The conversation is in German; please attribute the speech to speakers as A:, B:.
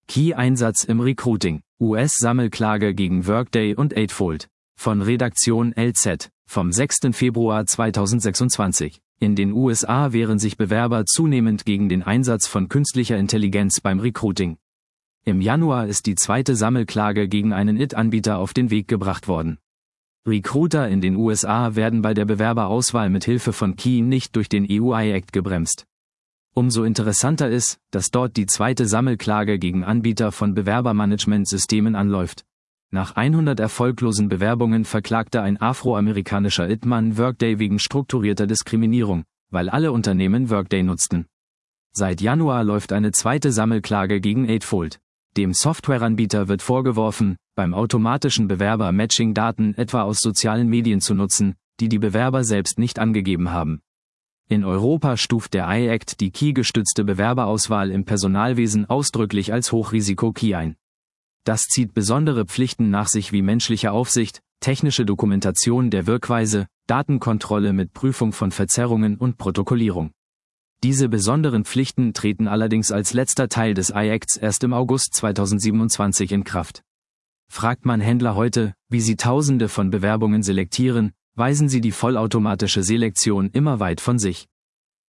A: Key-Einsatz im Recruiting, US-Sammelklage gegen Workday und Eightfold. Von Redaktion LZ, vom 6. Februar 2026. In den USA wehren sich Bewerber zunehmend gegen den Einsatz von künstlicher Intelligenz beim Recruiting. Im Januar ist die zweite Sammelklage gegen einen IT-Anbieter auf den Weg gebracht worden. Recruiter in den USA werden bei der Bewerberauswahl mit Hilfe von Key nicht durch den EU-AI-Act gebremst. Umso interessanter ist, dass dort die zweite Sammelklage gegen Anbieter von Bewerbermanagementsystemen anläuft. Nach 100 erfolglosen Bewerbungen verklagte ein afroamerikanischer IT-Mann Workday wegen strukturierter Diskriminierung, weil alle Unternehmen Workday nutzten. Seit Januar läuft eine zweite Sammelklage gegen Eightfold. Dem Softwareanbieter wird vorgeworfen, beim automatischen Bewerber-Matching Daten etwa aus sozialen Medien zu nutzen, die die Bewerber selbst nicht angegeben haben. In Europa stuft der AI-Act die Key-gestützte Bewerberauswahl im Personalwesen ausdrücklich als Hochrisiko-Key ein. Das zieht besondere Pflichten nach sich wie menschliche Aufsicht, technische Dokumentation der Wirkweise, Datenkontrolle mit Prüfung von Verzerrungen und Protokollierung. Diese besonderen Pflichten treten allerdings als letzter Teil des AI-Acts erst im August 2027 in Kraft. Fragt man Händler heute, wie sie Tausende von Bewerbungen selektieren, weisen sie die vollautomatische Selektion immer weit von sich.